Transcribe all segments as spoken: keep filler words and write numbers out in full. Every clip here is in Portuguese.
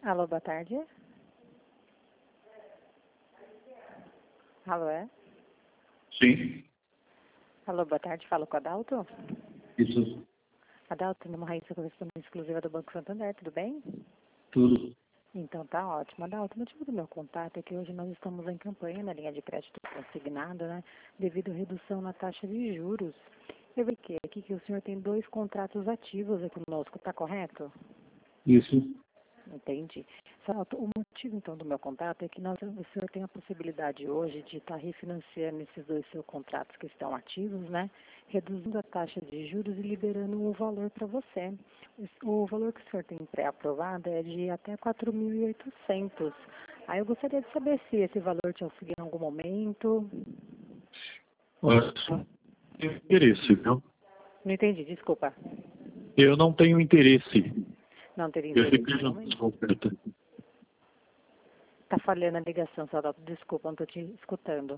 Alô, boa tarde. Alô, é? Sim, Alô, boa tarde. Falo com a Adalto. isso Adalto, minha Raíssa, correspondente exclusiva do Banco Santander, tudo bem? tudo. Então tá ótimo. Adalto, o motivo do meu contato é que hoje nós estamos em campanha na linha de crédito consignado, né? Devido à redução na taxa de juros. Eu vi que aqui que o senhor tem dois contratos ativos aqui conosco, tá correto? Isso. Entendi. Adalto, o motivo então do meu contato é que nós, o senhor tem a possibilidade hoje de estar refinanciando esses dois seus contratos que estão ativos, né? Reduzindo a taxa de juros e liberando um valor para você. O valor que o senhor tem pré-aprovado é de até quatro mil e oitocentos. Aí eu gostaria de saber se esse valor te auxilia em algum momento. Olha, só tenho interesse, viu? Não entendi, desculpa. Eu não tenho interesse. Não teria Eu interesse fiquei em na momento. sua oferta. Tá falhando a ligação, seu Adalto. Desculpa, não estou te escutando.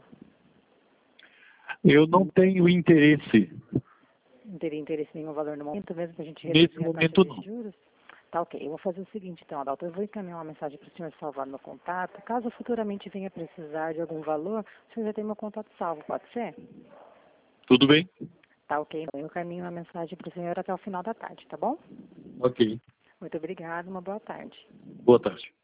Eu não tenho interesse. Não teria interesse em nenhum valor no momento, mesmo para a gente Nesse reduzir a taxa momento, de não. juros? Tá ok. Eu vou fazer o seguinte, então, Adalto. Eu vou encaminhar uma mensagem para o senhor salvar no meu contato. Caso futuramente venha precisar de algum valor, o senhor já tem meu contato salvo, pode ser? Tudo bem? Tá ok. Eu encaminho uma mensagem para o senhor até o final da tarde, tá bom? Ok. Muito obrigada, uma boa tarde. Boa tarde.